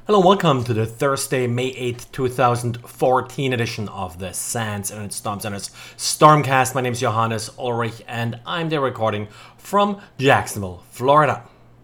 Hello and welcome to the Thursday, May 8th, 2014 edition of the SANS Internet Storm Center's Stormcast. My name is Johannes Ulrich and I'm there recording from Jacksonville, Florida.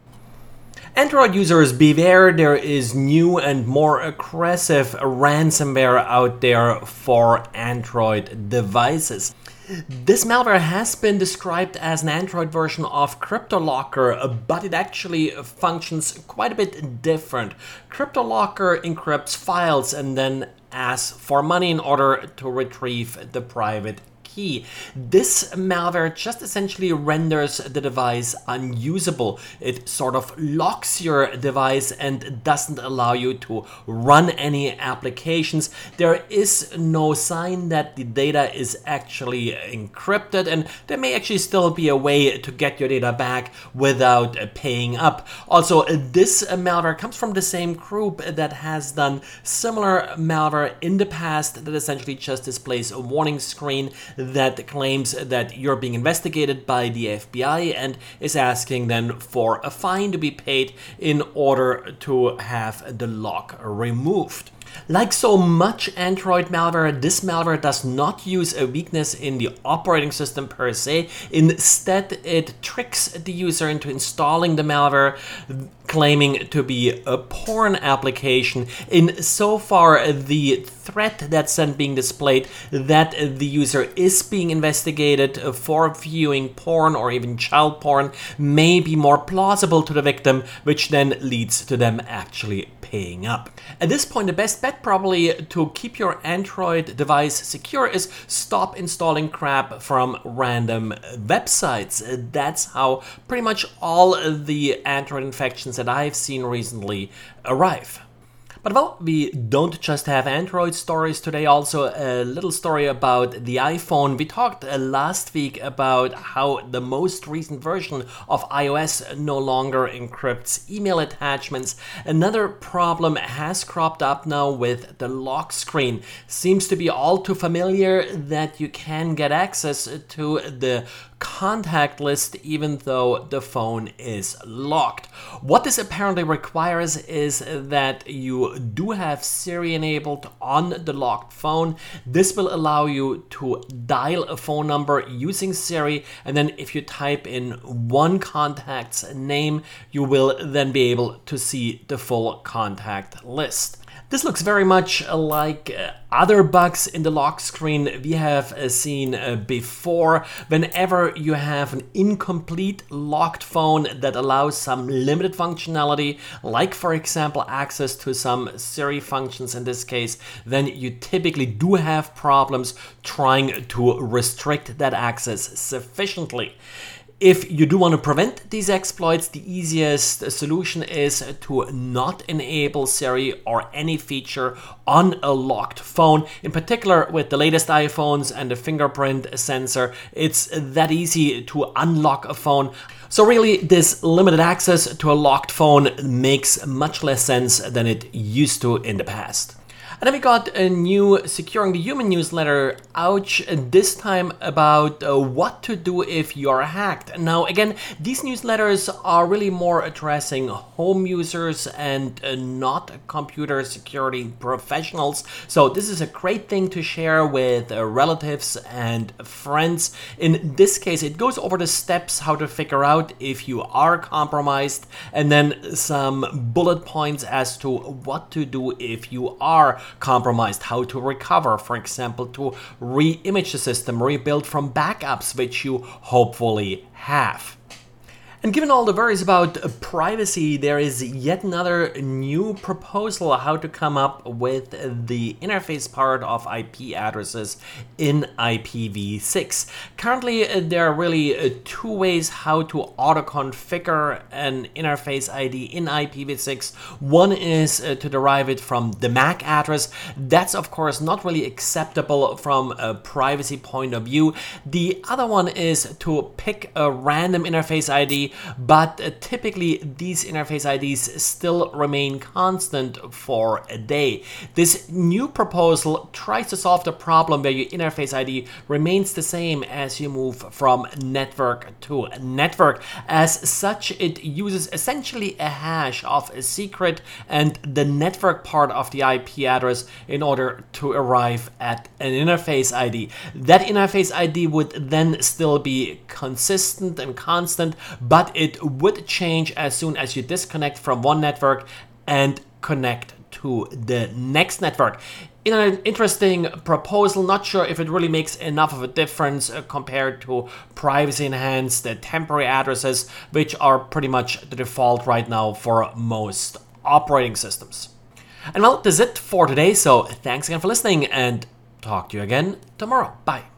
Android users, beware, there is new and more aggressive ransomware out there for Android devices. This malware has been described as an Android version of CryptoLocker, but it actually functions quite a bit different. CryptoLocker encrypts files and then asks for money in order to retrieve the private key. This malware just essentially renders the device unusable. It sort of locks your device and doesn't allow you to run any applications. There is no sign that the data is actually encrypted, and there may actually still be a way to get your data back without paying up. Also, this malware comes from the same group that has done similar malware in the past that essentially just displays a warning screen that claims that you're being investigated by the FBI and is asking then for a fine to be paid in order to have the lock removed. Like so much Android malware, this malware does not use a weakness in the operating system per se. Instead, it tricks the user into installing the malware, claiming to be a porn application. In so far, the threat that's then being displayed that the user is being investigated for viewing porn or even child porn may be more plausible to the victim, which then leads to them actually paying up. At this point, the best bet probably to keep your Android device secure is stop installing crap from random websites. That's how pretty much all of the Android infections that I've seen recently arrive. But well, we don't just have Android stories today, also a little story about the iPhone. We talked last week about how the most recent version of iOS no longer encrypts email attachments. Another problem has cropped up now with the lock screen. Seems to be all too familiar that you can get access to the contact list even though the phone is locked. What this apparently requires is that you do have Siri enabled on the locked phone. This will allow you to dial a phone number using Siri, and then if you type in one contact's name, you will then be able to see the full contact list. This looks very much like other bugs in the lock screen we have seen before. Whenever you have an incomplete locked phone that allows some limited functionality, like for example access to some Siri functions in this case, then you typically do have problems trying to restrict that access sufficiently. If you do want to prevent these exploits, the easiest solution is to not enable Siri or any feature on a locked phone. In particular, with the latest iPhones and the fingerprint sensor, it's that easy to unlock a phone. So really, this limited access to a locked phone makes much less sense than it used to in the past. And then we got a new Securing the Human newsletter, ouch, this time about what to do if you're hacked. Now again, these newsletters are really more addressing home users and not computer security professionals. So this is a great thing to share with relatives and friends. In this case, it goes over the steps how to figure out if you are compromised, and then some bullet points as to what to do if you are compromised, how to recover, for example, to re-image the system, rebuild from backups, which you hopefully have. And given all the worries about privacy, there is yet another new proposal how to come up with the interface part of IP addresses in IPv6. Currently, there are really two ways how to auto-configure an interface ID in IPv6. One is to derive it from the MAC address. That's, of course, not really acceptable from a privacy point of view. The other one is to pick a random interface ID but typically these interface IDs still remain constant for a day. This new proposal tries to solve the problem where your interface ID remains the same as you move from network to network. As such, it uses essentially a hash of a secret and the network part of the IP address in order to arrive at an interface ID. That interface ID would then still be consistent and constant, but it would change as soon as you disconnect from one network and connect to the next network. In an interesting proposal, not sure if it really makes enough of a difference compared to privacy enhanced temporary addresses, which are pretty much the default right now for most operating systems. And well, that's it for today, so thanks again for listening and talk to you again tomorrow. Bye.